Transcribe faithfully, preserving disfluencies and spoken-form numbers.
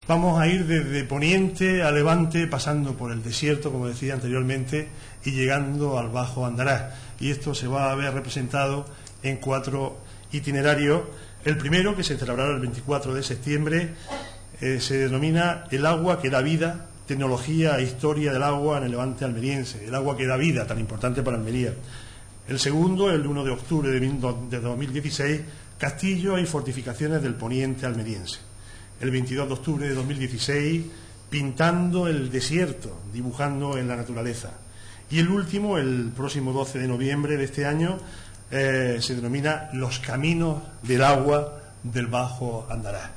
Vamos a ir desde Poniente a Levante, pasando por el desierto, como decía anteriormente, y llegando al Bajo Andarás. Y esto se va a ver representado en cuatro itinerarios. El primero, que se celebrará el veinticuatro de septiembre, eh, se denomina El agua que da vida, tecnología e historia del agua en el Levante almeriense. El agua que da vida, tan importante para Almería. El segundo, el uno de octubre de dos mil dieciséis, Castillos y fortificaciones del Poniente almeriense. El veintidós de octubre de dos mil dieciséis, Pintando el desierto, dibujando en la naturaleza. Y el último, el próximo doce de noviembre de este año, eh, se denomina Los caminos del agua del Bajo Andarás.